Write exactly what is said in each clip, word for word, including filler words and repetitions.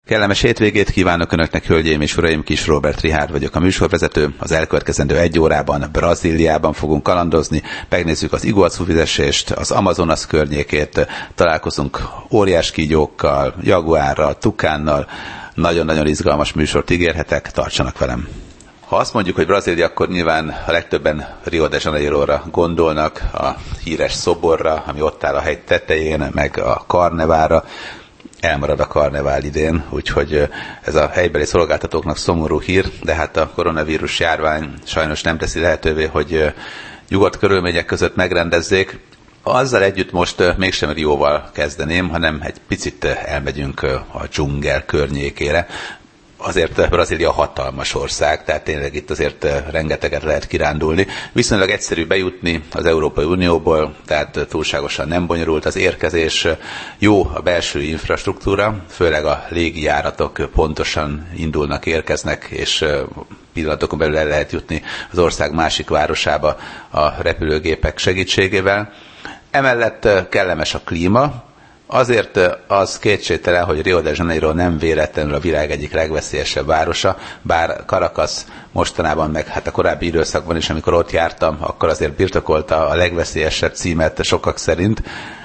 Kellemes hétvégét kívánok Önöknek, hölgyeim és uraim, Kis Róbert Richárd vagyok a műsorvezető. Az elkövetkezendő egy órában Brazíliában fogunk kalandozni, megnézzük az Iguacu-vizesést, az Amazonas környékét, találkozunk óriás kígyókkal, jaguárral, tukánnal. Nagyon-nagyon izgalmas műsort ígérhetek, tartsanak velem! Ha azt mondjuk, hogy Brazília, akkor nyilván a legtöbben Rio de Janeiróra gondolnak, a híres szoborra, ami ott áll a hegy tetején, meg a karnevára. Elmarad a karnevál idén, úgyhogy ez a helybeli szolgáltatóknak szomorú hír, de hát a koronavírus járvány sajnos nem teszi lehetővé, hogy nyugodt körülmények között megrendezzék. Azzal együtt most mégsem Rióval kezdeném, hanem egy picit elmegyünk a dzsungel környékére. Azért Brazília hatalmas ország, tehát tényleg itt azért rengeteget lehet kirándulni. Viszonylag egyszerű bejutni az Európai Unióból, tehát túlságosan nem bonyolult az érkezés. Jó a belső infrastruktúra, főleg a légijáratok pontosan indulnak, érkeznek, és pillanatokon belül el lehet jutni az ország másik városába a repülőgépek segítségével. Emellett kellemes a klíma. Azért az kétségtelen, hogy Rio de Janeiro nem véletlenül a világ egyik legveszélyesebb városa, bár Caracas mostanában, meg hát a korábbi időszakban is, amikor ott jártam, akkor azért birtokolta a legveszélyesebb címet sokak szerint,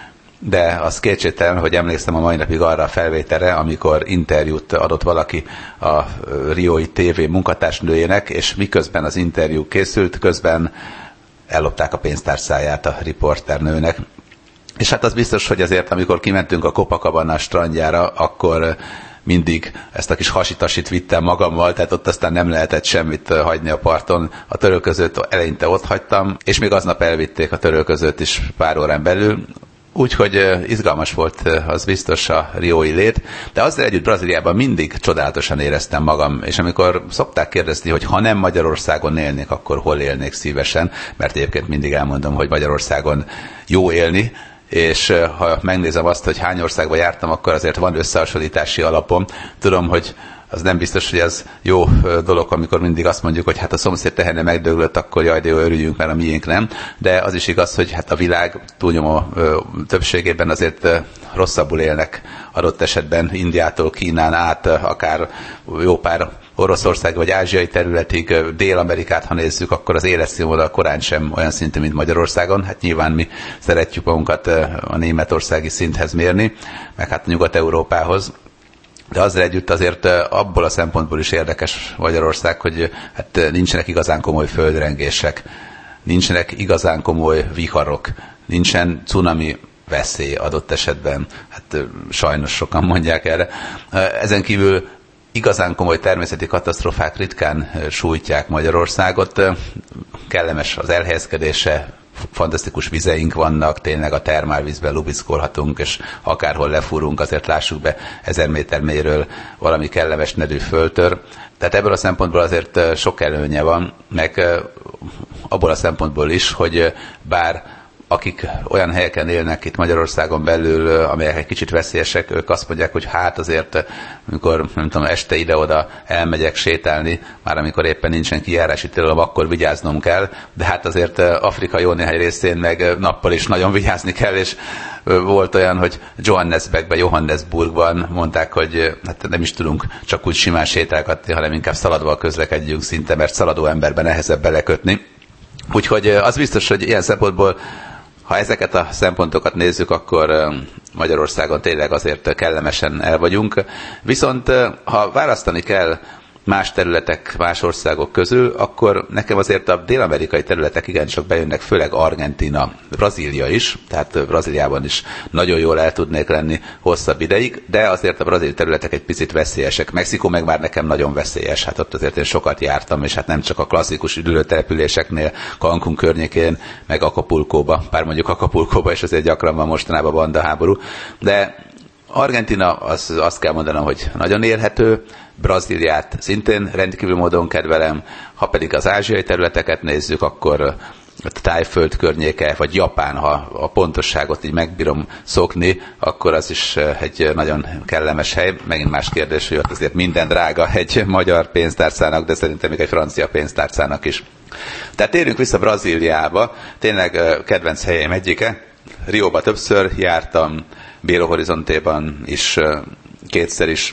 de az kétségtelen, hogy emlékszem a mai napig arra a felvételre, amikor interjút adott valaki a riói tévé munkatársnőjének, és miközben az interjú készült, közben ellopták a pénztárcáját a riporternőnek. És hát az biztos, hogy azért, amikor kimentünk a Copacabana strandjára, akkor mindig ezt a kis hasitasit vittem magammal, tehát ott aztán nem lehetett semmit hagyni a parton. A törölközőt eleinte ott hagytam, és még aznap elvitték a törölközőt is pár órán belül. Úgyhogy izgalmas volt, az biztos, a riói lét, de azzal együtt Brazíliában mindig csodálatosan éreztem magam, és amikor szokták kérdezni, hogy ha nem Magyarországon élnék, akkor hol élnék szívesen, mert egyébként mindig elmondom, hogy Magyarországon jó élni, és ha megnézem azt, hogy hány országba jártam, akkor azért van összehasonlítási alapom. Tudom, hogy az nem biztos, hogy az jó dolog, amikor mindig azt mondjuk, hogy hát a szomszéd tehene megdöglött, akkor jaj, de jó, örüljünk, mert a miénk nem. De az is igaz, hogy hát a világ túlnyomó többségében azért rosszabbul élnek adott esetben Indiától Kínán át, akár jó pár Oroszország vagy ázsiai területig, Dél-Amerikát, ha nézzük, akkor az életszínvonal korán sem olyan szintű, mint Magyarországon. Hát nyilván mi szeretjük magunkat a németországi szinthez mérni, meg hát Nyugat-Európához. De azzal együtt azért abból a szempontból is érdekes Magyarország, hogy hát nincsenek igazán komoly földrengések, nincsenek igazán komoly viharok, nincsen cunami veszély adott esetben. Hát sajnos sokan mondják erre. Ezen kívül igazán komoly természeti katasztrófák ritkán sújtják Magyarországot. Kellemes az elhelyezkedése, fantasztikus vizeink vannak, tényleg a termálvízben lubickolhatunk, és akárhol lefúrunk, azért lássuk be ezer méter mélyről valami kellemes nedű föltör. Tehát ebből a szempontból azért sok előnye van, meg abból a szempontból is, hogy bár akik olyan helyeken élnek itt Magyarországon belül, amelyek egy kicsit veszélyesek, ők azt mondják, hogy hát azért, amikor nem tudom, este ide-oda elmegyek sétálni, már amikor éppen nincsen kijárási tilalom, akkor vigyáznom kell, de hát azért Afrika jó néhány részén meg nappal is nagyon vigyázni kell, és volt olyan, hogy Johannesburgben, Johannesburgban mondták, hogy hát nem is tudunk csak úgy simán sétálgatni, hanem inkább szaladva közlekedjünk szinte, mert szaladó emberben nehezebb belekötni. Úgyhogy az biztos, hogy ilyen szempontból, ha ezeket a szempontokat nézzük, akkor Magyarországon tényleg azért kellemesen el vagyunk. Viszont ha választani kell más területek, más országok közül, akkor nekem azért a dél-amerikai területek igencsak bejönnek, főleg Argentína, Brazília is, tehát Brazíliában is nagyon jól el tudnék lenni hosszabb ideig, de azért a brazil területek egy picit veszélyesek. Mexikó meg már nekem nagyon veszélyes, hát ott azért én sokat jártam, és hát nem csak a klasszikus üdülőtelepüléseknél, Cancún környékén, meg Acapulcóba, bár mondjuk Acapulcóba is azért gyakran van mostanában bandaháború, de Argentína, az, azt kell mondanom, hogy nagyon élhető, Brazíliát szintén rendkívül módon kedvelem, ha pedig az ázsiai területeket nézzük, akkor a Tájföld környéke, vagy Japán, ha a pontosságot így megbírom szokni, akkor az is egy nagyon kellemes hely. Megint más kérdés, hogy ott azért minden drága egy magyar pénztárcának, de szerintem még egy francia pénztárcának is. Tehát térjünk vissza Brazíliába, tényleg kedvenc helyeim egyike. Rióba többször jártam, Belo Horizontéban is kétszer is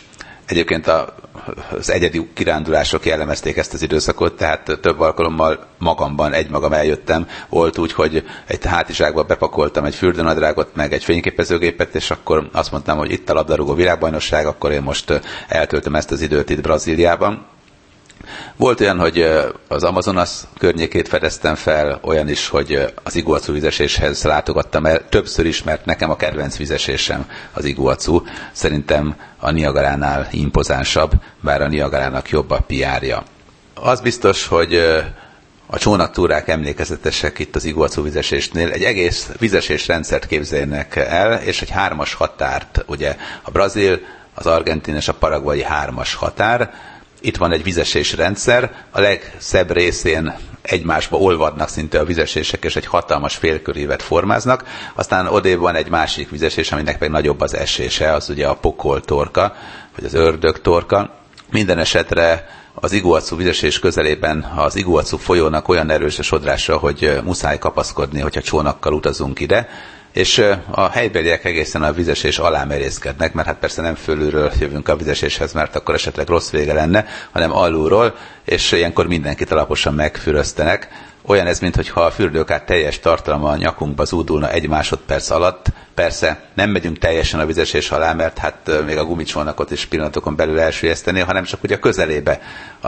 Egyébként a, az egyedi kirándulások jellemezték ezt az időszakot, tehát több alkalommal magamban, egymagam eljöttem. Volt úgy, hogy egy hátizsákba bepakoltam egy fürdőnadrágot, meg egy fényképezőgépet, és akkor azt mondtam, hogy itt a labdarúgó világbajnokság, akkor én most eltöltöm ezt az időt itt Brazíliában. Volt olyan, hogy az Amazonas környékét fedeztem fel, olyan is, hogy az Iguacu vizeséshez látogattam el többször is, mert nekem a kedvenc vizesésem az Iguacu. Szerintem a Niagaránál impozánsabb, bár a Niagarának jobb a pé er-ja. Az biztos, hogy a csónaktúrák emlékezetesek itt az Iguacu vizesésnél. Egy egész vizesés rendszert képzeljenek el, és egy hármas határt, ugye a brazil, az argentin és a paraguayi hármas határ. Itt van egy vizesés rendszer, a legszebb részén egymásba olvadnak szinte a vizesések, és egy hatalmas félkörívet formáznak. Aztán odébb van egy másik vizesés, aminek meg nagyobb az esése, az ugye a pokoltorka, vagy az ördögtorka. Minden esetre az Iguacu vizesés közelében az Iguacu folyónak olyan erős a sodrása, hogy muszáj kapaszkodni, hogyha csónakkal utazunk ide, és a helybeliek egészen a vizesés alá merészkednek, mert hát persze nem fölülről jövünk a vizeséshez, mert akkor esetleg rossz vége lenne, hanem alulról, és ilyenkor mindenkit alaposan megfüröztenek. Olyan ez, mintha a fürdőkár teljes tartalma a nyakunkba zúdulna egy másodperc alatt. Persze nem megyünk teljesen a vizesés alá, mert hát még a gumicsónakot is pillanatokon belül elsüllyeszteni, hanem csak ugye a közelébe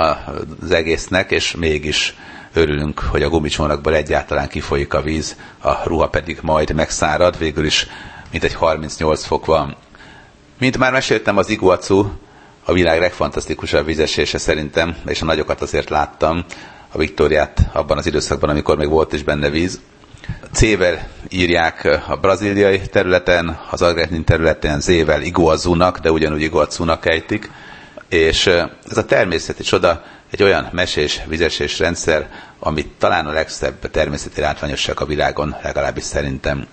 az egésznek, és mégis örülünk, hogy a gumicsónakból egyáltalán kifolyik a víz, a ruha pedig majd megszárad, végül is mintegy harmincnyolc fok van. Mint már meséltem, az Iguacu a világ legfantasztikusabb vizesése szerintem, és a nagyokat azért láttam, a Viktóriát abban az időszakban, amikor még volt is benne víz. C-vel írják a brazíliai területen, az argentin területen Z-vel Iguazunak, de ugyanúgy Iguacunak ejtik, és ez a természeti csoda egy olyan mesés vizesés rendszer, amit talán a legszebb természeti látványosság a világon, legalábbis szerintem.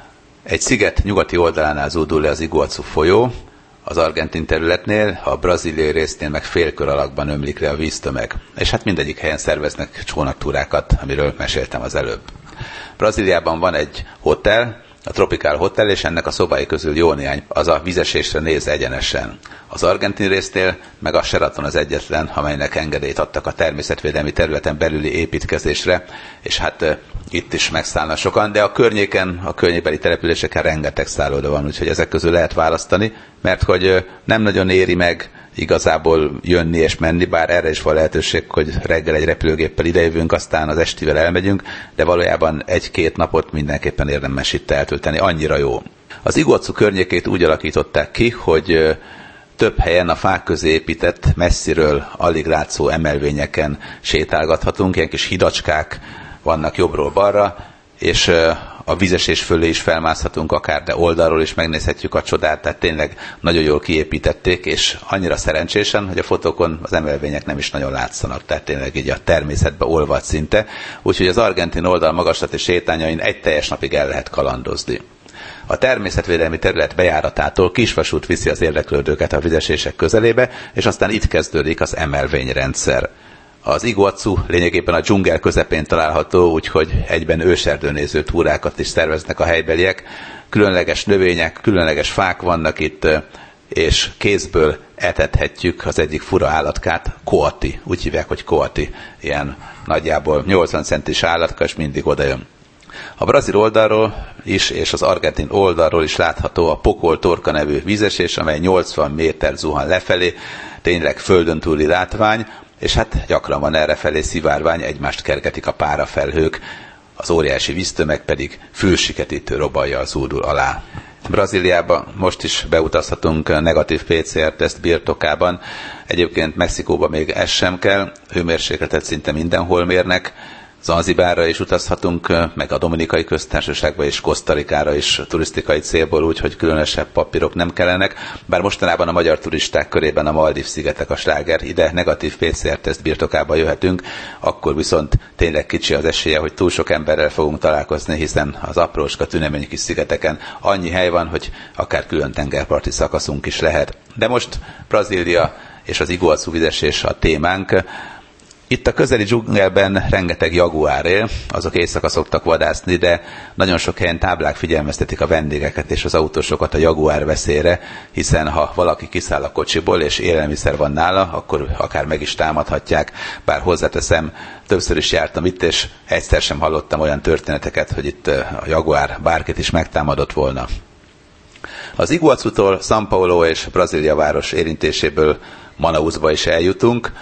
Egy sziget nyugati oldalánál zúdul le az Iguacu folyó, az argentin területnél, a brazíliai résznél meg félkör alakban ömlik le a víztömeg. És hát mindegyik helyen szerveznek csónaktúrákat, amiről meséltem az előbb. Brazíliában van egy hotel, a Tropical Hotel, és ennek a szobái közül jó néhány az a vizesésre néz egyenesen. Az argentin résznél meg a Sheraton az egyetlen, amelynek engedélyt adtak a természetvédelmi területen belüli építkezésre, és hát e, itt is megszállnak sokan, de a környéken, a környékbeli településeken rengeteg szálloda van, úgyhogy ezek közül lehet választani, mert hogy e, nem nagyon éri meg igazából jönni és menni, bár erre is van lehetőség, hogy reggel egy repülőgéppel idejövünk, aztán az estivel elmegyünk, de valójában egy-két napot mindenképpen érdemes itt eltölteni, annyira jó. Az Iguacu környékét úgy alakították ki, hogy több helyen a fák közé épített, messziről alig látszó emelvényeken sétálgathatunk, ilyen kis hidacskák vannak jobbról balra, és a vizesés fölé is felmászhatunk akár, de oldalról is megnézhetjük a csodát, tehát tényleg nagyon jól kiépítették, és annyira szerencsésen, hogy a fotókon az emelvények nem is nagyon látszanak, tehát tényleg így a természetbe olvad szinte, úgyhogy az argentin oldal magaslati sétányain egy teljes napig el lehet kalandozni. A természetvédelmi terület bejáratától kisvasút viszi az érdeklődőket a vizesések közelébe, és aztán itt kezdődik az emelvényrendszer. Az Iguacu lényegében a dzsungel közepén található, úgyhogy egyben őserdőnéző túrákat is szerveznek a helybeliek. Különleges növények, különleges fák vannak itt, és kézből etethetjük az egyik fura állatkát, coati. Úgy hívják, hogy coati. Ilyen nagyjából nyolcvan centis állatka, és mindig odajön. A brazil oldalról is, és az argentin oldalról is látható a Pokol-torka nevű vízesés, amely nyolcvan méter zuhan lefelé, tényleg földön túli látvány, és hát gyakran van errefelé szivárvány, egymást kergetik a párafelhők, az óriási víztömeg pedig fülsiketítő robajjal zúdul alá. Brazíliába most is beutazhatunk negatív pé cé er-teszt birtokában, egyébként Mexikóba még ez sem kell, hőmérsékletet szinte mindenhol mérnek, Zanzibárra is utazhatunk, meg a Dominikai Köztársaságba és Kosztarikára is turisztikai célból, úgyhogy különösebb papírok nem kellenek, bár mostanában a magyar turisták körében a Maldív-szigetek a sláger, ide negatív pé cé er-teszt birtokába jöhetünk, akkor viszont tényleg kicsi az esélye, hogy túl sok emberrel fogunk találkozni, hiszen az aprócska tünemény kis szigeteken annyi hely van, hogy akár külön tengerparti szakaszunk is lehet. De most Brazília és az Iguacu vizesés a témánk. Itt a közeli dzsungelben rengeteg jaguár él, azok éjszaka szoktak vadászni, de nagyon sok helyen táblák figyelmeztetik a vendégeket és az autósokat a jaguár veszélyre, hiszen ha valaki kiszáll a kocsiból és élelmiszer van nála, akkor akár meg is támadhatják, bár hozzáteszem, többször is jártam itt, és egyszer sem hallottam olyan történeteket, hogy itt a jaguár bárkit is megtámadott volna. Az Iguazútól São Paulo és Brazília város érintéséből Manausba is eljutunk,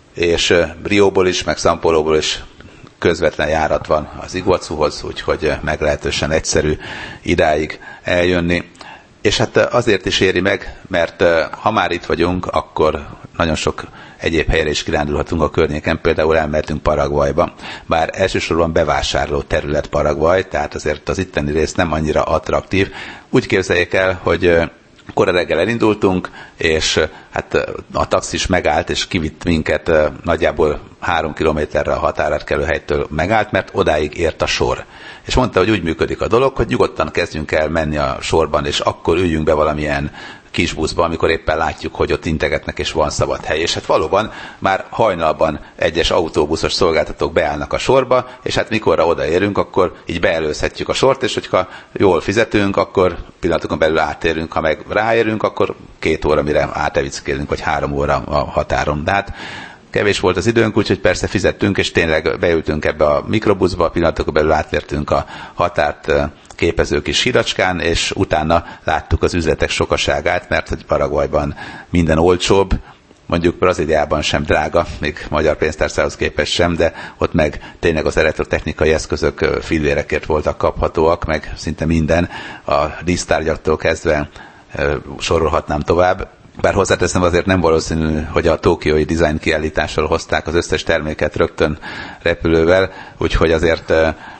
és Rióból is, meg São Paulóból is közvetlen járat van az Iguazúhoz, úgyhogy meglehetősen egyszerű idáig eljönni. És hát azért is éri meg, mert ha már itt vagyunk, akkor nagyon sok egyéb helyre is kirándulhatunk a környéken, például elmehetünk Paraguayba. Bár elsősorban bevásárló terület Paraguay, tehát azért az itteni rész nem annyira attraktív. Úgy képzeljék el, hogy kora reggel elindultunk, és hát a taxis megállt, és kivitt minket nagyjából három kilométerre a határátkelő helytől megállt, mert odáig ért a sor. És mondta, hogy úgy működik a dolog, hogy nyugodtan kezdjünk el menni a sorban, és akkor üljünk be valamilyen kis buszba, amikor éppen látjuk, hogy ott integetnek, és van szabad hely. És hát valóban már hajnalban egyes autóbuszos szolgáltatók beállnak a sorba, és hát mikorra odaérünk, akkor így beelőzhetjük a sort, és hogyha jól fizetünk, akkor pillanatokon belül átérünk, ha meg ráérünk, akkor két óra, mire átevickélünk, vagy három óra a határon. De hát kevés volt az időnk, úgyhogy persze fizettünk, és tényleg beültünk ebbe a mikrobuszba, pillanatokon belül átértünk a határt képező kis hídacskán, és utána láttuk az üzletek sokaságát, mert hogy Paraguayban minden olcsóbb, mondjuk Brazíliában sem drága, még magyar pénztárcához képest sem, de ott meg tényleg az elektrotechnikai eszközök fillérekért voltak kaphatóak, meg szinte minden, a dísztárgyaktól kezdve sorolhatnám tovább. Bár hozzáteszem, azért nem valószínű, hogy a tokiói design kiállításról hozták az összes terméket rögtön repülővel, úgyhogy azért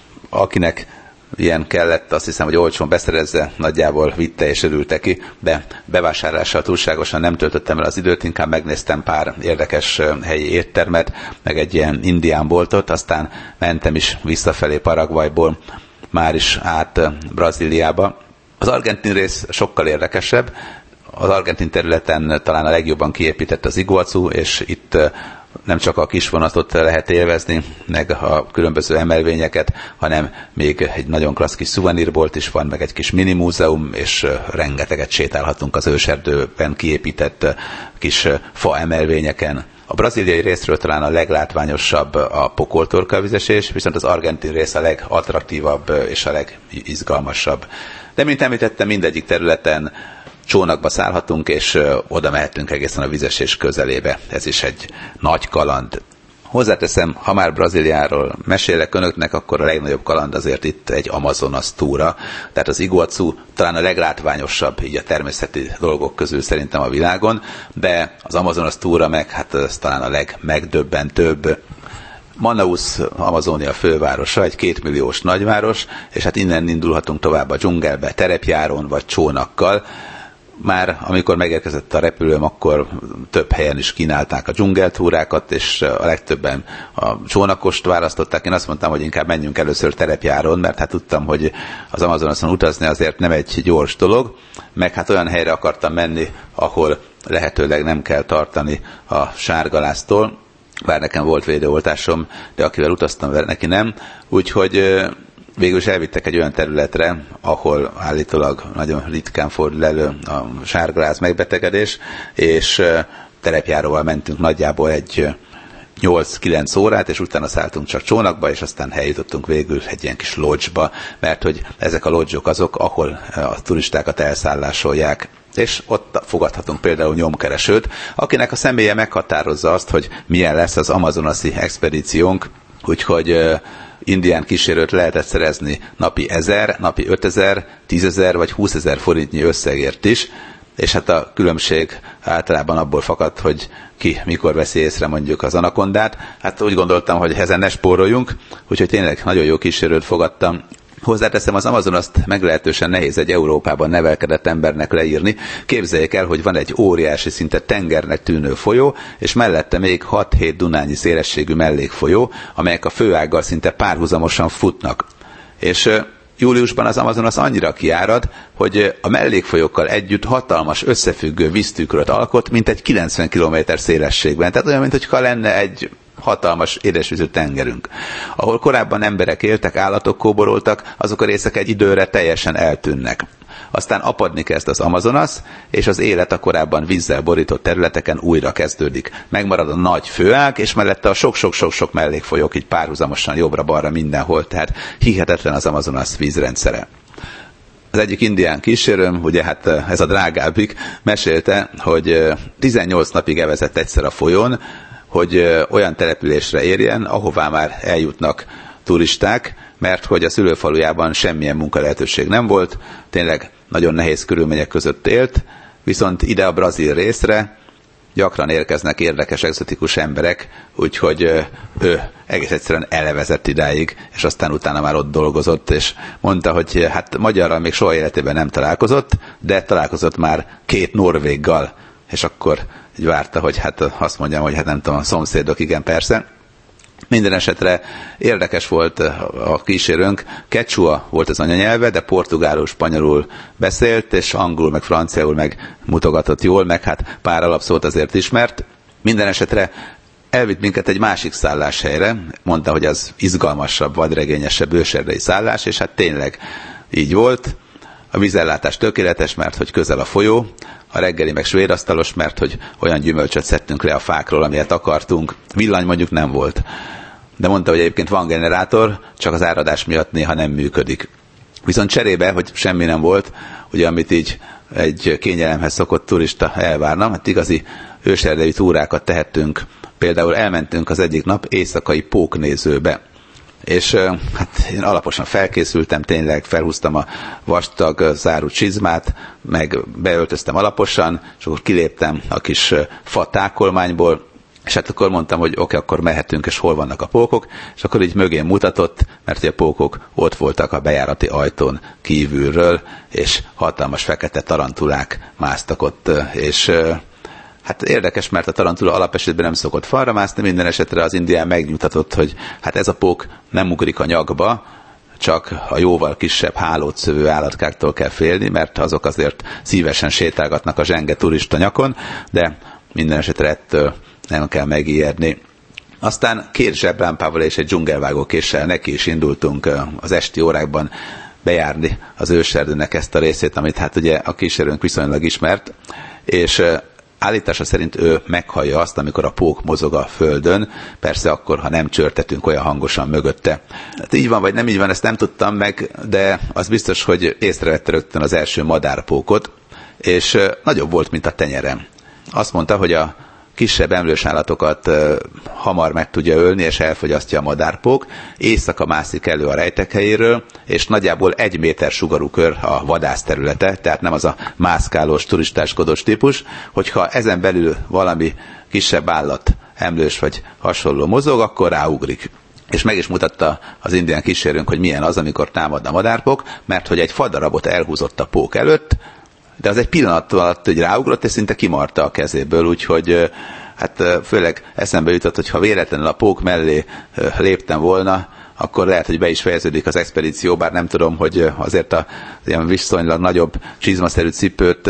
akinek ilyen kellett, azt hiszem, hogy olcsón beszerezze, nagyjából vitte és örülte ki, de bevásárlással túlságosan nem töltöttem el az időt, inkább megnéztem pár érdekes helyi éttermet, meg egy ilyen indián boltot, aztán mentem is visszafelé Paraguayból, már is át Brazíliába. Az argentin rész sokkal érdekesebb, az argentin területen talán a legjobban kiépített az Iguazú, és itt nem csak a kis vonatot lehet élvezni, meg a különböző emelvényeket, hanem még egy nagyon klassz kis szuvenírbolt is van, meg egy kis minimúzeum, és rengeteget sétálhatunk az őserdőben kiépített kis fa emelvényeken. A brazíliai részről talán a leglátványosabb a pokoltorka vizesés, viszont az argentin rész a legattraktívabb és a legizgalmasabb. De mint említettem, mindegyik területen csónakba szállhatunk, és oda mehetünk egészen a vizesés közelébe. Ez is egy nagy kaland. Hozzáteszem, ha már Brazíliáról mesélek önöknek, akkor a legnagyobb kaland azért itt egy Amazonas túra. Tehát az Iguazú talán a leglátványosabb így a természeti dolgok közül szerintem a világon, de az Amazonas túra meg hát ez talán a legmegdöbbentőbb. Manaus, Amazónia fővárosa, egy kétmilliós nagyváros, és hát innen indulhatunk tovább a dzsungelbe, terepjáron vagy csónakkal. Már amikor megérkezett a repülőm, akkor több helyen is kínálták a dzsungeltúrákat, és a legtöbben a csónakost választották. Én azt mondtam, hogy inkább menjünk először terepjáron, mert hát tudtam, hogy az Amazonason utazni azért nem egy gyors dolog, meg hát olyan helyre akartam menni, ahol lehetőleg nem kell tartani a sárgaláztól, bár nekem volt védőoltásom, de akivel utaztam vele, neki nem. Úgyhogy végül is elvittek egy olyan területre, ahol állítólag nagyon ritkán fordul elő a sárgaláz megbetegedés, és terepjáróval mentünk nagyjából egy nyolc-kilenc órát, és utána szálltunk csak csónakba, és aztán eljutottunk végül egy ilyen kis lodge-ba, mert hogy ezek a lodge-ok azok, ahol a turistákat elszállásolják. És ott fogadhatunk például nyomkeresőt, akinek a személye meghatározza azt, hogy milyen lesz az amazonasi expedíciónk, úgyhogy indián kísérőt lehetett szerezni napi ezer, napi ötezer, tízezer vagy húszezer forintnyi összegért is, és hát a különbség általában abból fakadt, hogy ki mikor veszi észre mondjuk az anakondát. Hát úgy gondoltam, hogy ezen ne spóroljunk, úgyhogy tényleg nagyon jó kísérőt fogadtam. Hozzáteszem, az Amazonast meglehetősen nehéz egy Európában nevelkedett embernek leírni. Képzeljék el, hogy van egy óriási, szinte tengernek tűnő folyó, és mellette még hat-hét dunányi szélességű mellékfolyó, amelyek a főággal szinte párhuzamosan futnak. És júliusban az Amazonas annyira kiárad, hogy a mellékfolyókkal együtt hatalmas összefüggő víztükröt alkot, mint egy kilencven kilométer szélességben. Tehát olyan, mintha lenne egy hatalmas édesvízű tengerünk. Ahol korábban emberek éltek, állatok kóboroltak, azok a részek egy időre teljesen eltűnnek. Aztán apadni kezd az Amazonas, és az élet a korábban vízzel borított területeken újra kezdődik. Megmarad a nagy főág, és mellette a sok-sok-sok-sok mellékfolyók így párhuzamosan jobbra-balra mindenhol, tehát hihetetlen az Amazonas vízrendszere. Az egyik indián kísérőm, ugye hát ez a drágábbik, mesélte, hogy tizennyolc napig evezett egyszer a folyón, hogy olyan településre érjen, ahová már eljutnak turisták, mert hogy a szülőfalujában semmilyen munkalehetőség nem volt, tényleg nagyon nehéz körülmények között élt, viszont ide a brazil részre gyakran érkeznek érdekes, egzotikus emberek, úgyhogy ő egész egyszerűen elevezett idáig, és aztán utána már ott dolgozott, és mondta, hogy hát magyarral még soha életében nem találkozott, de találkozott már két norvéggal, és akkor így várta, hogy hát azt mondjam, hogy hát nem tudom, a szomszédok, igen, persze. Minden esetre érdekes volt a kísérőnk, quechua volt az anyanyelve, de portugálul, spanyolul beszélt, és angolul, meg franciául meg mutogatott jól, meg hát pár alapszót azért ismert. Minden esetre elvitt minket egy másik szálláshelyre, mondta, hogy az izgalmasabb, vadregényesebb őserdei szállás, és hát tényleg így volt. A vízellátás tökéletes, mert hogy közel a folyó, a reggeli meg svédasztalos, mert hogy olyan gyümölcsöt szedtünk le a fákról, amilyet akartunk. Villany mondjuk nem volt. De mondta, hogy egyébként van generátor, csak az áradás miatt néha nem működik. Viszont cserébe, hogy semmi nem volt, ugye amit így egy kényelemhez szokott turista elvárna, hát igazi őserdei túrákat tehettünk. Például elmentünk az egyik nap éjszakai póknézőbe. És hát én alaposan felkészültem, tényleg felhúztam a vastag zárú csizmát, meg beöltöztem alaposan, és akkor kiléptem a kis fa tákolmányból, és hát akkor mondtam, hogy oké, okay, akkor mehetünk, és hol vannak a pókok, és akkor így mögén mutatott, mert a pókok ott voltak a bejárati ajtón kívülről, és hatalmas fekete tarantulák másztak ott, és hát érdekes, mert a tarantula alapesetben nem szokott falra mászni, minden esetre az indián megnyugtatott, hogy hát ez a pók nem ugrik a nyakba, csak a jóval kisebb hálót szövő állatkáktól kell félni, mert azok azért szívesen sétálgatnak a zsenge turista nyakon, de minden esetre ettől nem kell megijedni. Aztán két zseblámpával és egy dzsungelvágó késsel neki is indultunk az esti órákban bejárni az őserdőnek ezt a részét, amit hát ugye a kísérőnk viszonylag ismert, és állítása szerint ő meghallja azt, amikor a pók mozog a földön, persze akkor, ha nem csörtetünk olyan hangosan mögötte. Hát így van, vagy nem így van, ezt nem tudtam meg, de az biztos, hogy észrevette rögtön az első madárpókot, és nagyobb volt, mint a tenyerem. Azt mondta, hogy a kisebb emlős állatokat hamar meg tudja ölni, és elfogyasztja a madárpók, éjszaka mászik elő a rejtek helyéről, és nagyjából egy méter sugarú kör a vadászterülete, tehát nem az a mászkálós, turistáskodós típus, hogyha ezen belül valami kisebb állat, emlős vagy hasonló mozog, akkor ráugrik. És meg is mutatta az indián kísérőnk, hogy milyen az, amikor támad a madárpók, mert hogy egy fadarabot elhúzott a pók előtt, de az egy pillanat alatt hogy ráugrott, és szinte kimarta a kezéből, úgyhogy hát főleg eszembe jutott, hogy ha véletlenül a pók mellé léptem volna, akkor lehet, hogy be is fejeződik az expedíció, bár nem tudom, hogy azért a ilyen viszonylag nagyobb csizmaszerű cipőt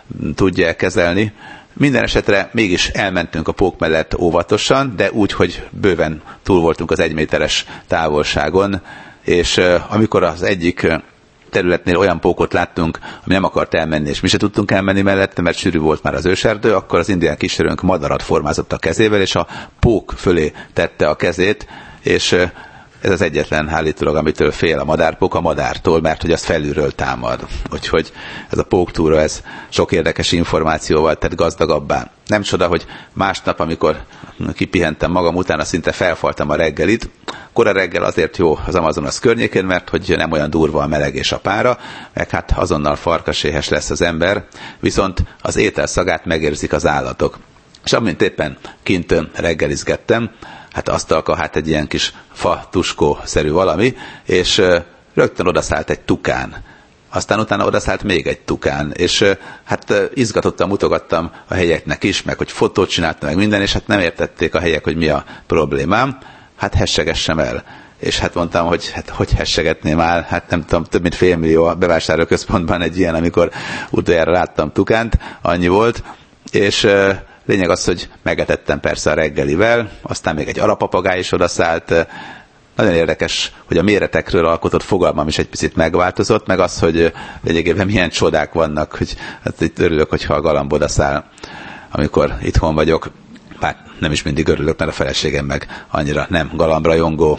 tudja kezelni. Minden esetre mégis elmentünk a pók mellett óvatosan, de úgy, hogy bőven túl voltunk az egyméteres távolságon, és amikor az egyik területnél olyan pókot láttunk, ami nem akart elmenni, és mi se tudtunk elmenni mellette, mert sűrű volt már az őserdő, akkor az indián kísérőnk madarat formázott a kezével, és a pók fölé tette a kezét, és ez az egyetlen állítólag, amitől fél a madárpók, a madártól, mert hogy az felülről támad. Úgyhogy ez a póktúra, ez sok érdekes információval tett gazdagabbá. Nem csoda, hogy másnap, amikor kipihentem magam, utána szinte felfaltam a reggelit. Kora reggel azért jó az Amazonas környékén, mert hogy nem olyan durva a meleg és a pára, meg hát azonnal farkaséhes lesz az ember, viszont az étel szagát megérzik az állatok. És amint éppen kint reggelizgettem, hát asztalka, hát egy ilyen kis fa tuskó-szerű valami, és rögtön odaszállt egy tukán. Aztán utána odaszállt még egy tukán, és hát izgatottan mutogattam a helyeknek is, meg hogy fotót csináltam, meg minden, és hát nem értették a helyek, hogy mi a problémám. Hát hessegessem el. És hát mondtam, hogy hát hogy hessegetném el, hát nem tudom, több mint félmillió a bevásárlóközpontban egy ilyen, amikor utoljára láttam tukánt, annyi volt, és Lényeg az, hogy megetettem persze a reggelivel, aztán még egy alapapagály is odaszállt. Nagyon érdekes, hogy a méretekről alkotott fogalmam is egy picit megváltozott, meg az, hogy lényegében milyen csodák vannak, hogy hát itt örülök, hogyha a galamb odaszáll, amikor itthon vagyok. Bár nem is mindig örülök, mert a feleségem meg annyira nem galambrajongó.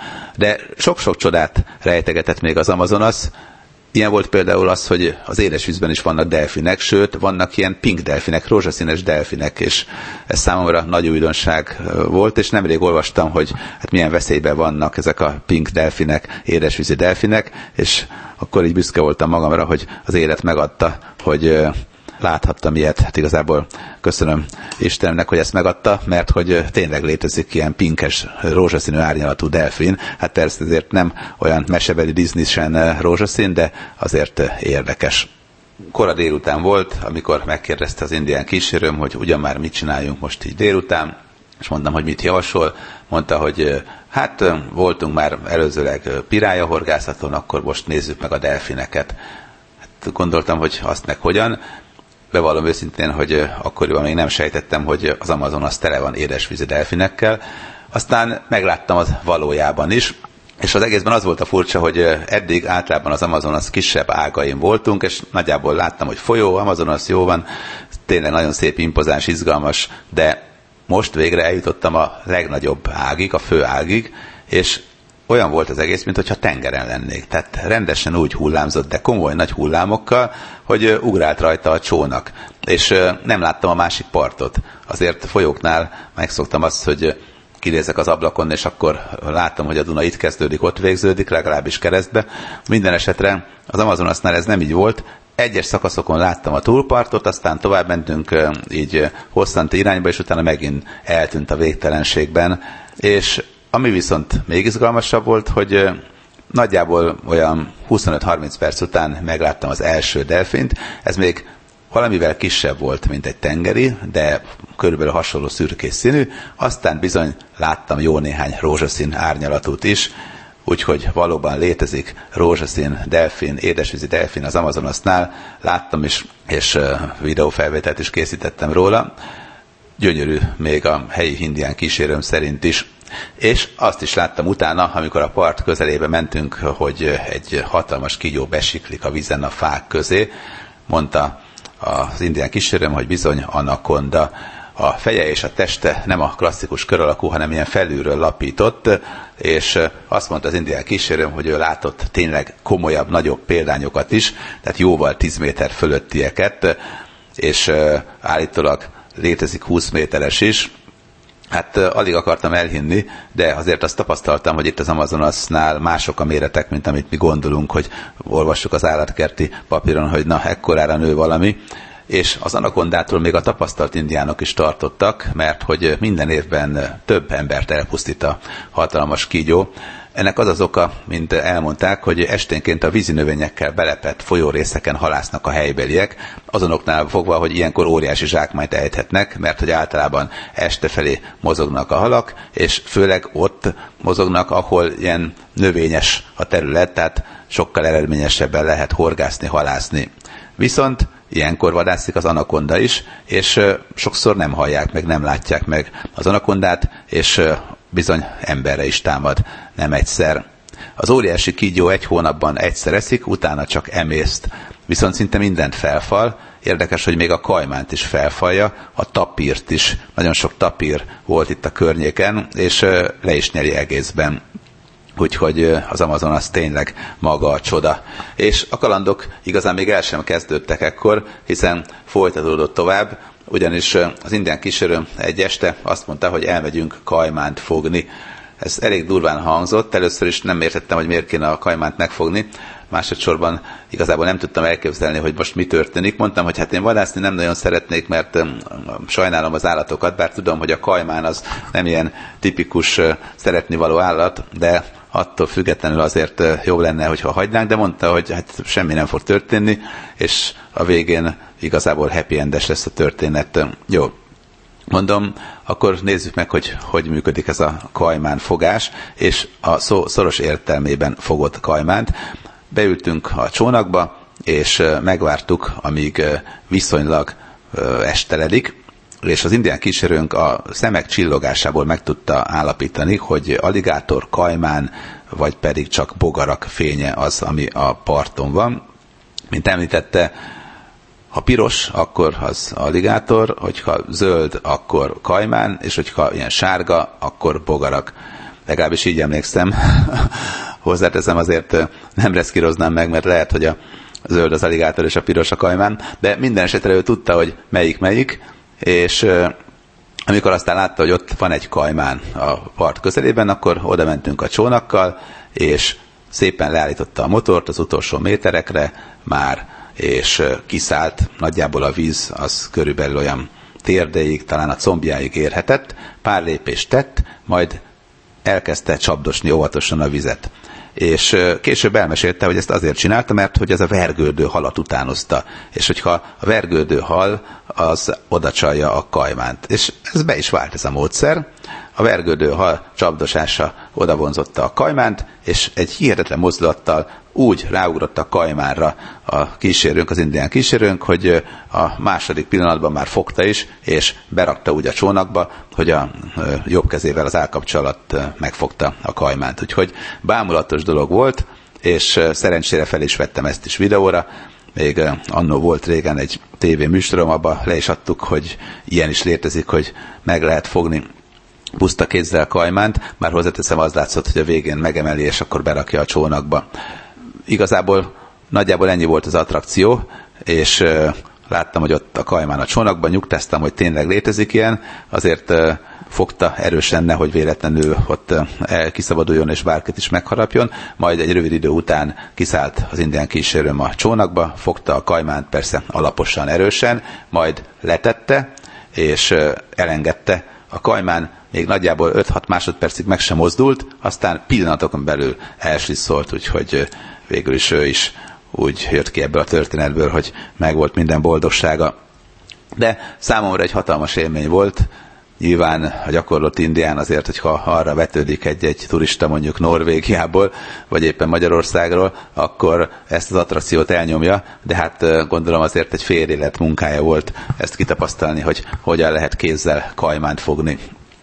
De sok-sok csodát rejtegetett még az Amazonas. Ilyen volt például az, hogy az édesvízben is vannak delfinek, sőt, vannak ilyen pink delfinek, rózsaszínes delfinek, és ez számomra nagy újdonság volt, és nemrég olvastam, hogy hát milyen veszélyben vannak ezek a pink delfinek, édesvízi delfinek, és akkor így büszke voltam magamra, hogy az élet megadta, hogy láthattam ilyet. Hát igazából köszönöm Istennek, hogy ezt megadta, mert hogy tényleg létezik ilyen pinkes, rózsaszínű árnyalatú delfin. Hát persze ezért nem olyan mesebeli Disney-sen rózsaszín, de azért érdekes. Kora délután volt, amikor megkérdezte az indián kísérőm, hogy ugyan már mit csináljunk most így délután, és mondtam, hogy mit javasol. Mondta, hogy hát voltunk már előzőleg pirályahorgászaton, akkor most nézzük meg a delfineket. Hát gondoltam, hogy azt meg hogyan. Bevallom őszintén, hogy akkoriban még nem sejtettem, hogy az Amazonas tele van édesvízi delfinekkel. Aztán megláttam az valójában is, és az egészben az volt a furcsa, hogy eddig általában az Amazonas kisebb ágain voltunk, és nagyjából láttam, hogy folyó, Amazonas jó van, tényleg nagyon szép, impozáns, izgalmas, de most végre eljutottam a legnagyobb ágig, a fő ágig, és olyan volt az egész, mintha tengeren lennék. Tehát rendesen úgy hullámzott, de komoly nagy hullámokkal, hogy ugrált rajta a csónak. És nem láttam a másik partot. Azért folyóknál megszoktam azt, hogy kinézek az ablakon, és akkor látom, hogy a Duna itt kezdődik, ott végződik, legalábbis keresztbe. Minden esetre az Amazonasnál ez nem így volt. Egyes szakaszokon láttam a túlpartot, aztán tovább mentünk így hosszanti irányba, és utána megint eltűnt a végtelenségben. És ami viszont még izgalmasabb volt, hogy nagyjából olyan huszonöt-harminc perc után megláttam az első delfint. Ez még valamivel kisebb volt, mint egy tengeri, de körülbelül hasonló szürkés színű. Aztán bizony láttam jó néhány rózsaszín árnyalatút is, úgyhogy valóban létezik rózsaszín delfin, édesvízi delfin az Amazonasnál. Láttam is, és videófelvételt is készítettem róla. Gyönyörű még a helyi indián kísérőm szerint is. És azt is láttam utána, amikor a part közelébe mentünk, hogy egy hatalmas kígyó besiklik a vízen a fák közé. Mondta az indián kísérőm, hogy bizony anakonda. A feje és a teste nem a klasszikus kör alakú, hanem ilyen felülről lapított, és azt mondta az indián kísérőm, hogy ő látott tényleg komolyabb, nagyobb példányokat is, tehát jóval tíz méter fölöttieket, és állítólag létezik húsz méteres is. Hát alig akartam elhinni, de azért azt tapasztaltam, hogy itt az Amazonasnál mások a méretek, mint amit mi gondolunk, hogy olvassuk az állatkerti papíron, hogy na, ekkorára nő valami. És az anakondától még a tapasztalt indiánok is tartottak, mert hogy minden évben több embert elpusztít a hatalmas kígyó. Ennek az az oka, mint elmondták, hogy esténként a vízinövényekkel belepett folyórészeken halásznak a helybeliek, azonoknál fogva, hogy ilyenkor óriási zsákmányt ejthetnek, mert hogy általában este felé mozognak a halak, és főleg ott mozognak, ahol ilyen növényes a terület, tehát sokkal eredményesebben lehet horgászni, halászni. Viszont ilyenkor vadászik az anakonda is, és sokszor nem hallják meg, nem látják meg az anakondát, és bizony emberre is támad, nem egyszer. Az óriási kígyó egy hónapban egyszer eszik, utána csak emészt, viszont szinte mindent felfal. Érdekes, hogy még a kajmánt is felfalja, a tapírt is. Nagyon sok tapír volt itt a környéken, és le is nyeri egészben. Úgyhogy az Amazonas tényleg maga a csoda. És a kalandok igazán még el sem kezdődtek ekkor, hiszen folytatódott tovább, ugyanis az indián kísérő egy este azt mondta, hogy elmegyünk kajmánt fogni. Ez elég durván hangzott, először is nem értettem, hogy miért kéne a kajmánt megfogni, másodszorban igazából nem tudtam elképzelni, hogy most mi történik. Mondtam, hogy hát én vadászni nem nagyon szeretnék, mert sajnálom az állatokat, bár tudom, hogy a kajmán az nem ilyen tipikus szeretnivaló állat, de attól függetlenül azért jobb lenne, hogyha hagynánk, de mondta, hogy hát semmi nem fog történni, és a végén igazából happy endes lesz a történet. Jó, mondom, akkor nézzük meg, hogy hogy működik ez a kajmán fogás, és a szó szoros értelmében fogott kajmánt. Beültünk a csónakba, és megvártuk, amíg viszonylag esteledik. és az indián kísérőnk a szemek csillogásából meg tudta állapítani, hogy aligátor, kajmán, vagy pedig csak bogarak fénye az, ami a parton van. Mint említette, ha piros, akkor az aligátor, hogyha zöld, akkor kajmán, és hogyha ilyen sárga, akkor bogarak. Legalábbis így emlékszem. Hozzáteszem, azért nem reszkíroznám meg, mert lehet, hogy a zöld az aligátor és a piros a kajmán, de minden esetre ő tudta, hogy melyik melyik, és amikor aztán látta, hogy ott van egy kajmán a part közelében, akkor oda mentünk a csónakkal, és szépen leállította a motort az utolsó méterekre már, és kiszállt, nagyjából a víz az körülbelül olyan térdeig, talán a combjáig érhetett, pár lépést tett, majd elkezdte csapdosni óvatosan a vizet. És később elmesélte, hogy ezt azért csinálta, mert hogy ez a vergődő halat utánozta, és hogyha a vergődő hal, az odacsalja a kajmánt. És ez be is vált ez a módszer. A vergődő hal csapdosása odavonzotta a kajmánt, és egy hihetetlen mozdulattal úgy ráugrott a kajmánra a kísérőnk, az indián kísérőnk, hogy a második pillanatban már fogta is, és berakta úgy a csónakba, hogy a jobb kezével az állkapcsa alatt megfogta a kajmánt. Úgyhogy bámulatos dolog volt, és szerencsére fel is vettem ezt is videóra. Még annó volt régen egy tévéműsorom, abba le is adtuk, hogy ilyen is létezik, hogy meg lehet fogni puszta kézzel kajmánt, már hozzáteszem, az látszott, hogy a végén megemeli, és akkor berakja a csónakba. Igazából nagyjából ennyi volt az attrakció, és uh, láttam, hogy ott a kajmán a csónakban, nyugtáztam, hogy tényleg létezik ilyen, azért uh, fogta erősen, nehogy véletlenül ott uh, kiszabaduljon és bárkit is megharapjon, majd egy rövid idő után kiszállt az indián kísérőm a csónakba, fogta a kajmánt persze alaposan, erősen, majd letette, és uh, elengedte. A kajmán még nagyjából öt-hat másodpercig meg sem mozdult, aztán pillanatokon belül elslisszolt, úgyhogy végül is ő is úgy jött ki ebből a történetből, hogy megvolt minden boldogsága. De számomra egy hatalmas élmény volt. Nyilván a gyakorlott indián azért, hogyha arra vetődik egy-egy turista mondjuk Norvégiából, vagy éppen Magyarországról, akkor ezt az attrakciót elnyomja, de hát gondolom azért egy fél élet munkája volt ezt kitapasztalni, hogy hogyan lehet kézzel kajmánt fogni.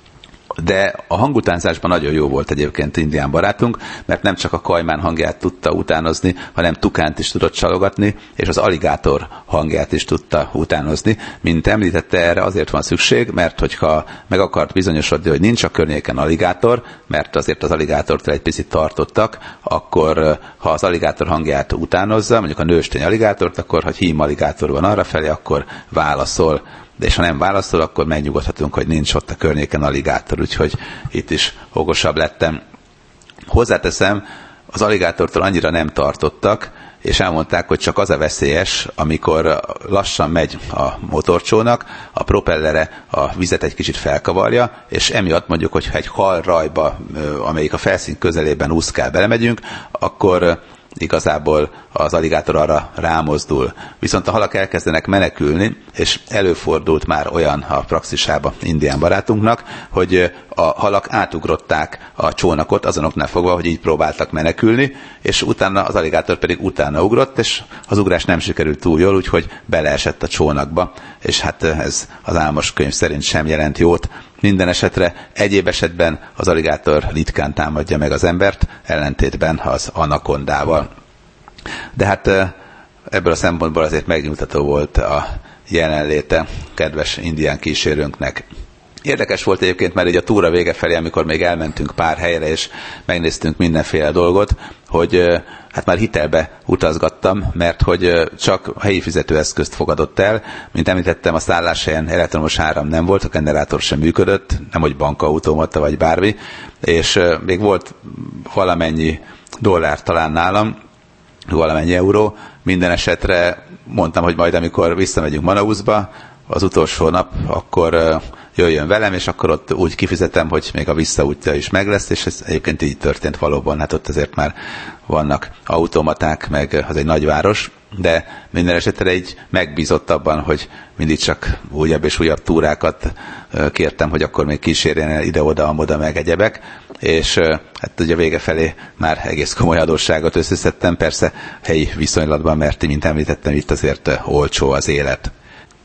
De a hangutánzásban nagyon jó volt egyébként indián barátunk, mert nem csak a kajmán hangját tudta utánozni, hanem tukánt is tudott csalogatni, és az aligátor hangját is tudta utánozni. Mint említette, erre azért van szükség, mert hogyha meg akart bizonyosodni, hogy nincs a környéken aligátor, mert azért az aligátortól egy picit tartottak, akkor ha az aligátor hangját utánozza, mondjuk a nőstény aligátort, akkor ha hím aligátor van arrafelé, akkor válaszol. De és ha nem válaszol, akkor megnyugodhatunk, hogy nincs ott a környéken aligátor, úgyhogy itt is okosabb lettem. Hozzáteszem, az aligátortól annyira nem tartottak, és elmondták, hogy csak az a veszélyes, amikor lassan megy a motorcsónak, a propellere a vizet egy kicsit felkavarja, és emiatt mondjuk, hogyha egy halrajba, amelyik a felszín közelében úszkál, belemegyünk, akkor igazából az aligátor arra rámozdul. Viszont a halak elkezdenek menekülni, és előfordult már olyan a praxisába indián barátunknak, hogy a halak átugrották a csónakot azonoknál fogva, hogy így próbáltak menekülni, és utána az aligátor pedig utána ugrott, és az ugrás nem sikerült túl jól, úgyhogy beleesett a csónakba, és hát ez az álmos könyv szerint sem jelent jót. Minden esetre egyéb esetben az aligátor ritkán támadja meg az embert, ellentétben az anakondával. De hát ebből a szempontból azért megnyugtató volt a jelenléte kedves indián kísérőnknek. Érdekes volt egyébként, mert így a túra vége felé, amikor még elmentünk pár helyre, és megnéztünk mindenféle dolgot, hogy hát már hitelbe utazgattam, mert hogy csak helyi fizetőeszközt fogadott el. Mint említettem, a szálláshelyen elektromos áram nem volt, a generátor sem működött, nem hogy bankautomata vagy bármi, és még volt valamennyi dollár talán nálam, valamennyi euró. Minden esetre mondtam, hogy majd amikor visszamegyünk Manauszba, az utolsó nap, akkor jöjjön velem, és akkor ott úgy kifizetem, hogy még a visszaútja is meg lesz, és ez egyébként így történt valóban. Hát ott azért már vannak automaták, meg az egy nagyváros, de minden esetre így megbízott abban, hogy mindig csak újabb és újabb túrákat kértem, hogy akkor még kísérjen el ide-oda, amoda, meg egyebek, és hát ugye vége felé már egész komoly adósságot összeszedtem, persze helyi viszonylatban, mert mint említettem, itt azért olcsó az élet.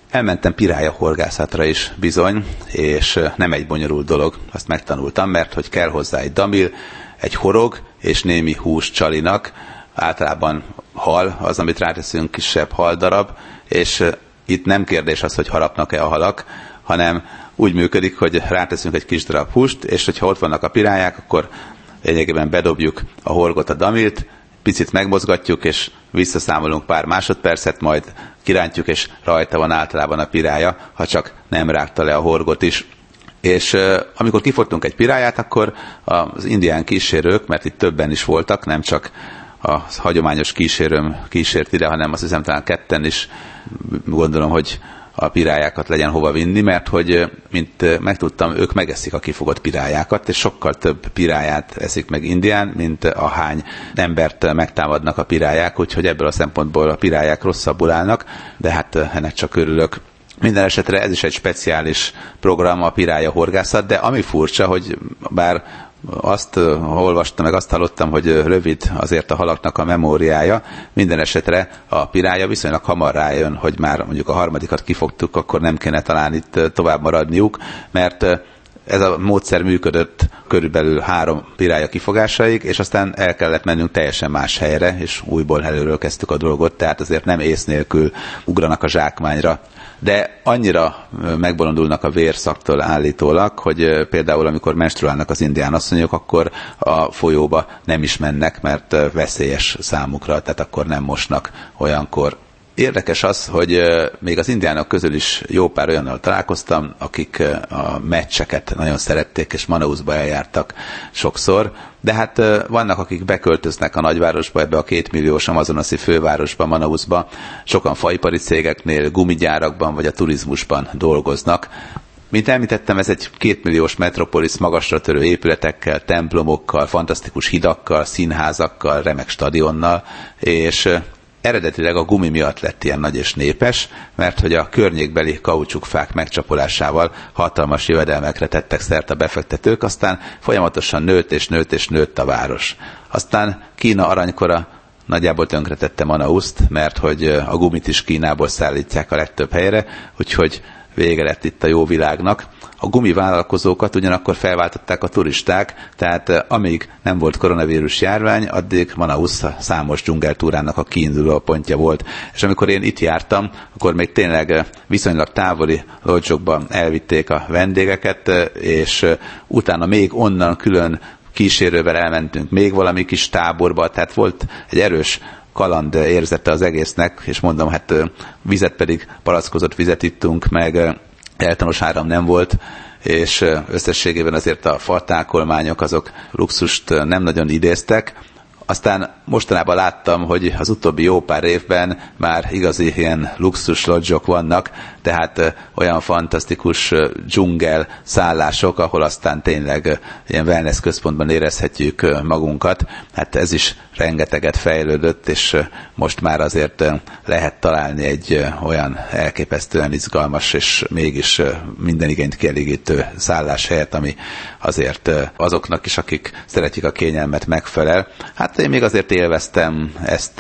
Elmentem pirálya-horgászatra is bizony, és nem egy bonyolult dolog, azt megtanultam, mert hogy kell hozzá egy damil, egy horog és némi hús csalinak, általában hal az, amit ráteszünk, kisebb haldarab, és itt nem kérdés az, hogy harapnak-e a halak, hanem úgy működik, hogy ráteszünk egy kis darab húst, és hogyha ott vannak a pirályák, akkor lényegében bedobjuk a horgot, a damilt, picit megmozgatjuk, és visszaszámolunk pár másodpercet, majd kirántjuk, és rajta van általában a pirálya, ha csak nem rágta le a horgot is. És uh, amikor kifogtunk egy pirályát, akkor az indián kísérők, mert itt többen is voltak, nem csak a hagyományos kísérőm kísért ide, hanem azt hiszem talán ketten is, gondolom, hogy a pirályákat legyen hova vinni, mert hogy, mint megtudtam, ők megeszik a kifogott pirályákat, és sokkal több pirályát eszik meg Indián, mint ahány embert megtámadnak a pirályák, úgyhogy ebből a szempontból a pirályák rosszabbul állnak, de hát ennek csak örülök. Minden esetre ez is egy speciális program, a pirálya horgászat, de ami furcsa, hogy bár azt olvastam, meg azt hallottam, hogy rövid azért a halaknak a memóriája, minden esetre a pirálya viszonylag hamar rájön, hogy már mondjuk a harmadikat kifogtuk, akkor nem kéne talán itt tovább maradniuk, mert ez a módszer működött körülbelül három pirálya kifogásáig, és aztán el kellett mennünk teljesen más helyre, és újból előről kezdtük a dolgot, tehát azért nem ész nélkül ugranak a zsákmányra. De annyira megbolondulnak a vérszaktól állítólag, hogy például amikor menstruálnak az indián asszonyok, akkor a folyóba nem is mennek, mert veszélyes számukra, tehát akkor nem mosnak olyankor. Érdekes az, hogy még az indiánok közül is jó pár olyannal találkoztam, akik a meccseket nagyon szerették, és Manauszba eljártak sokszor, de hát vannak, akik beköltöznek a nagyvárosba, ebbe a kétmilliós amazonasi fővárosba, Manauszba, sokan faipari cégeknél, gumigyárakban vagy a turizmusban dolgoznak. Mint említettem, ez egy kétmilliós metropolis magasra törő épületekkel, templomokkal, fantasztikus hidakkal, színházakkal, remek stadionnal, és eredetileg a gumi miatt lett ilyen nagy és népes, mert hogy a környékbeli kaucsukfák megcsapolásával hatalmas jövedelmekre tettek szert a befektetők, aztán folyamatosan nőtt és nőtt és nőtt a város. Aztán Kína aranykora nagyjából tönkretette Manauszt, mert hogy a gumit is Kínából szállítják a legtöbb helyre, úgyhogy vége lett itt a jó világnak. A gumivállalkozókat ugyanakkor felváltották a turisták, tehát amíg nem volt koronavírus járvány, addig Manausz számos dzsungeltúrának a kiinduló pontja volt. És amikor én itt jártam, akkor még tényleg viszonylag távoli lodzsokba elvitték a vendégeket, és utána még onnan külön kísérővel elmentünk még valami kis táborba, tehát volt egy erős kaland érzete az egésznek, és mondom, hát vizet pedig, palackozott vizet ittunk, meg elektromos áram nem volt, és összességében azért a fatákolmányok azok luxust nem nagyon idéztek. Aztán mostanában láttam, hogy az utóbbi jó pár évben már igazi ilyen luxus lodzsok vannak, tehát olyan fantasztikus dzsungel szállások, ahol aztán tényleg ilyen wellness központban érezhetjük magunkat. Hát ez is rengeteget fejlődött, és most már azért lehet találni egy olyan elképesztően izgalmas, és mégis minden igényt kielégítő szálláshelyet, ami azért azoknak is, akik szeretik a kényelmet, megfelel. Hát én még azért élveztem ezt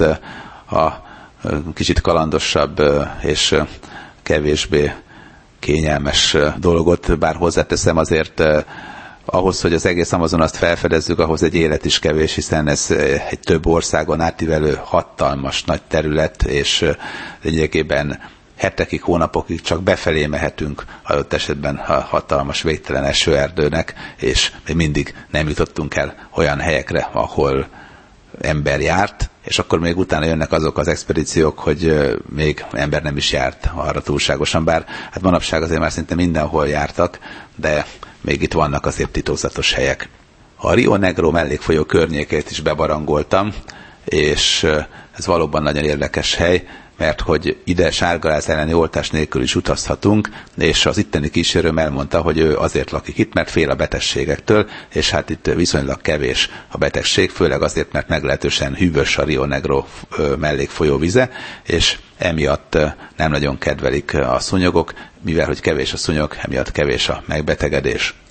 a kicsit kalandosabb és kevésbé kényelmes dolgot, bár hozzáteszem azért ahhoz, hogy az egész Amazonast felfedezzük, ahhoz egy élet is kevés, hiszen ez egy több országon átívelő hatalmas nagy terület, és lényegében hetekig, hónapokig csak befelé mehetünk, adott esetben a hatalmas végtelen esőerdőnek, és még mindig nem jutottunk el olyan helyekre, ahol ember járt, és akkor még utána jönnek azok az expedíciók, hogy még ember nem is járt arra túlságosan, bár hát manapság azért már szinte mindenhol jártak, de még itt vannak azért titokzatos helyek. A Rio Negro mellékfolyó környékét is bebarangoltam, és ez valóban nagyon érdekes hely, mert hogy ide sárgaláz elleni oltás nélkül is utazhatunk, és az itteni kísérőm elmondta, hogy ő azért lakik itt, mert fél a betegségektől, és hát itt viszonylag kevés a betegség, főleg azért, mert meglehetősen hűvös a Rio Negro mellékfolyó vize, és emiatt nem nagyon kedvelik a szúnyogok, mivel hogy kevés a szúnyog, emiatt kevés a megbetegedés.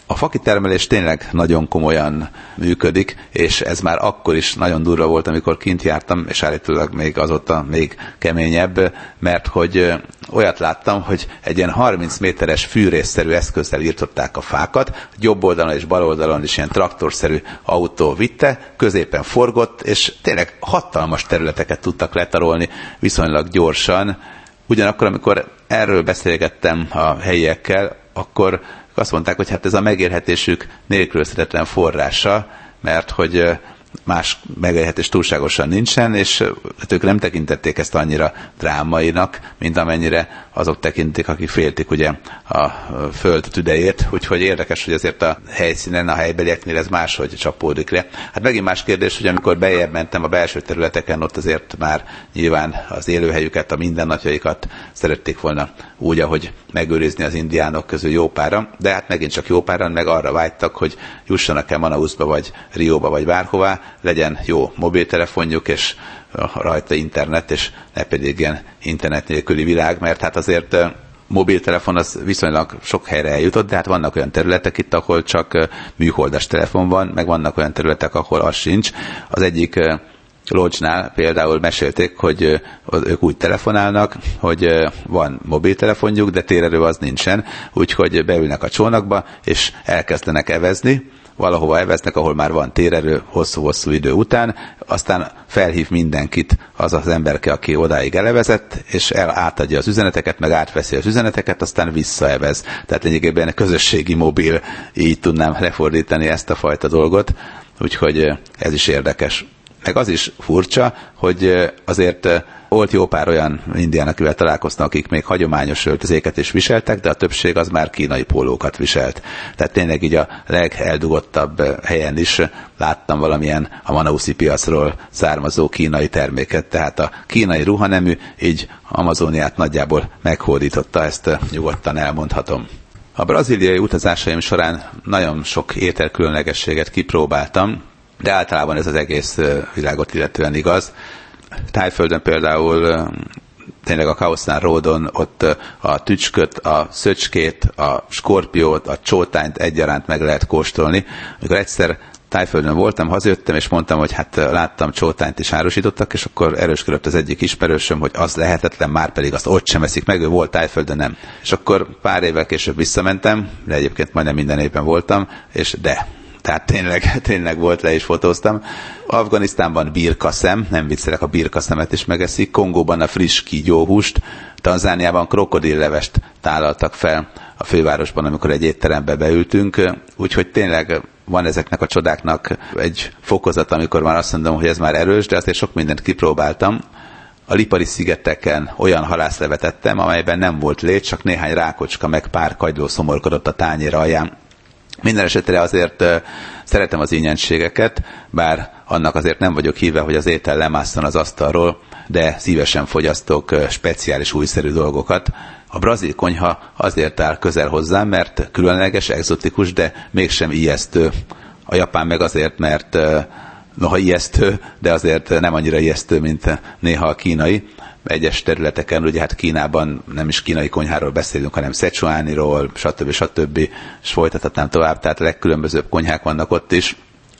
A fakitermelés tényleg nagyon komolyan működik, és ez már akkor is nagyon durva volt, amikor kint jártam, és állítólag még azóta még keményebb, mert hogy olyat láttam, hogy egy ilyen harminc méteres fűrészszerű eszközzel írtották a fákat, jobb oldalon és bal oldalon is ilyen traktorszerű autó vitte, középen forgott, és tényleg hatalmas területeket tudtak letarolni viszonylag gyorsan. Ugyanakkor, amikor erről beszélgettem a helyiekkel, akkor azt mondták, hogy hát ez a megélhetésük nélkülözhetetlen forrása, mert hogy más megélhetés túlságosan nincsen, és hát ők nem tekintették ezt annyira drámainak, mint amennyire azok tekintik, akik féltik ugye a föld tüdejét, úgyhogy érdekes, hogy azért a helyszínen, a helybelieknél ez máshogy csapódik le. Hát megint más kérdés, hogy amikor bejebb mentem a belső területeken, ott azért már nyilván az élőhelyüket, a mindennapjaikat szerették volna úgy, ahogy megőrizni az indiánok közül jó páran, de hát megint csak jó páran, meg arra vágytak, hogy jussanak el Manauszba, vagy Rióba, vagy bárhová, legyen jó mobiltelefonjuk, és rajta internet, és ne pedig ilyen internet nélküli világ, mert hát azért mobiltelefon az viszonylag sok helyre eljutott, de hát vannak olyan területek itt, ahol csak műholdas telefon van, meg vannak olyan területek, ahol az sincs. Az egyik Lodge-nál például mesélték, hogy ők úgy telefonálnak, hogy van mobiltelefonjuk, de térerő az nincsen, úgyhogy beülnek a csónakba, és elkezdenek evezni, valahova eveznek, ahol már van térerő hosszú-hosszú idő után, aztán felhív mindenkit az az emberke, aki odáig elevezett, és el átadja az üzeneteket, meg átveszi az üzeneteket, aztán visszaevez. Tehát lényegében közösségi mobil, így tudnám lefordítani ezt a fajta dolgot, úgyhogy ez is érdekes. Meg az is furcsa, hogy azért volt jó pár olyan indián, akivel találkoztam, akik még hagyományos öltözéket is viseltek, de a többség az már kínai pólókat viselt. Tehát tényleg így a legeldugottabb helyen is láttam valamilyen a manauszi piacról származó kínai terméket. Tehát a kínai ruhanemű így Amazóniát nagyjából meghódította, ezt nyugodtan elmondhatom. A brazíliai utazásaim során nagyon sok ételkülönlegességet kipróbáltam, de általában ez az egész világot illetően igaz. Tájföldön például tényleg a Khao Roadon ott a tücsköt, a szöcskét, a skorpiót, a csótányt egyaránt meg lehet kóstolni. Amikor egyszer Tájföldön voltam, hazajöttem, és mondtam, hogy hát láttam csótányt is árusítottak, és akkor erősködött az egyik ismerősöm, hogy az lehetetlen, már pedig azt ott sem eszik meg, ő volt Tájföldön, nem. És akkor pár évvel később visszamentem, de egyébként majdnem minden évben voltam, és de... Tehát tényleg, tényleg volt, le is fotóztam. Afganisztánban birkaszem, nem viccelek, a birkaszemet is megeszik. Kongóban a friss kígyóhúst, Tanzániában krokodillevest tálaltak fel a fővárosban, amikor egy étterembe beültünk. Úgyhogy tényleg van ezeknek a csodáknak egy fokozat, amikor már azt mondom, hogy ez már erős, de azért sok mindent kipróbáltam. A Lipari-szigeteken olyan halászlevet ettem, amelyben nem volt lét, csak néhány rákocska, meg pár kagyló szomorkodott a tányér alján. Minden esetre azért uh, szeretem az ingyenségeket, bár annak azért nem vagyok híve, hogy az étel lemásszon az asztalról, de szívesen fogyasztok uh, speciális újszerű dolgokat. A brazil konyha azért áll közel hozzám, mert különleges, egzotikus, de mégsem ijesztő. A japán meg azért, mert uh, noha ijesztő, de azért nem annyira ijesztő, mint néha a kínai. Egyes területeken, ugye hát Kínában nem is kínai konyháról beszélünk, hanem szecsuániról, stb. stb. És folytathatnám tovább, tehát a legkülönbözőbb konyhák vannak ott is.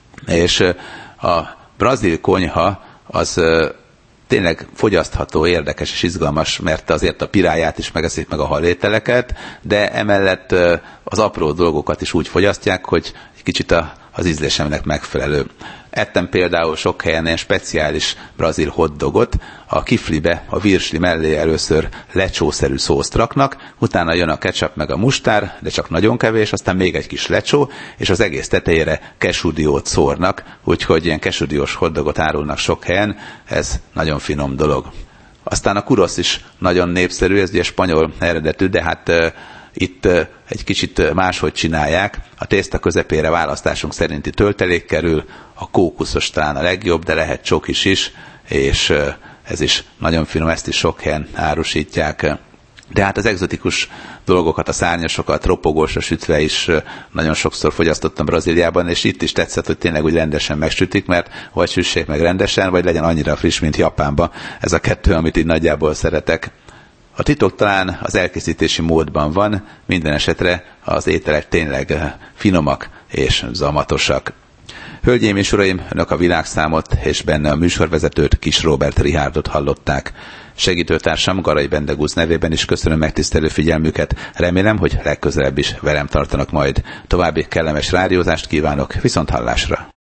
És a brazil konyha az tényleg fogyasztható, érdekes és izgalmas, mert azért a piráját is megeszik, meg a halételeket, de emellett az apró dolgokat is úgy fogyasztják, hogy egy kicsit a, az ízlésemnek megfelelő. Ettem például sok helyen egy speciális brazil hotdogot, a kiflibe, a virsli mellé először lecsószerű szószt raknak, utána jön a ketchup meg a mustár, de csak nagyon kevés, aztán még egy kis lecsó, és az egész tetejére kesudiót szórnak, úgyhogy ilyen kesudiós hotdogot árulnak sok helyen, ez nagyon finom dolog. Aztán a kurosz is nagyon népszerű, ez ugye spanyol eredetű, de hát uh, itt uh, egy kicsit máshogy csinálják. A tészta közepére választásunk szerinti töltelék kerül, a kókuszos talán a legjobb, de lehet csokis is, és uh, ez is nagyon finom, ezt is sok helyen árusítják. De hát az egzotikus dolgokat, a szárnyasokat ropogósra sütve is nagyon sokszor fogyasztottam Brazíliában, és itt is tetszett, hogy tényleg úgy rendesen megsütik, mert vagy süssék meg rendesen, vagy legyen annyira friss, mint Japánban. Ez a kettő, amit így nagyjából szeretek. A titok talán az elkészítési módban van, minden esetre az ételek tényleg finomak és zamatosak. Hölgyeim és uraim, önök a Világszámot és benne a műsorvezetőt, Kis Róbert Rihárdot hallották. Segítőtársam Garai Bendegúz nevében is köszönöm megtisztelő figyelmüket. Remélem, hogy legközelebb is velem tartanak majd. További kellemes rádiózást kívánok, viszont hallásra!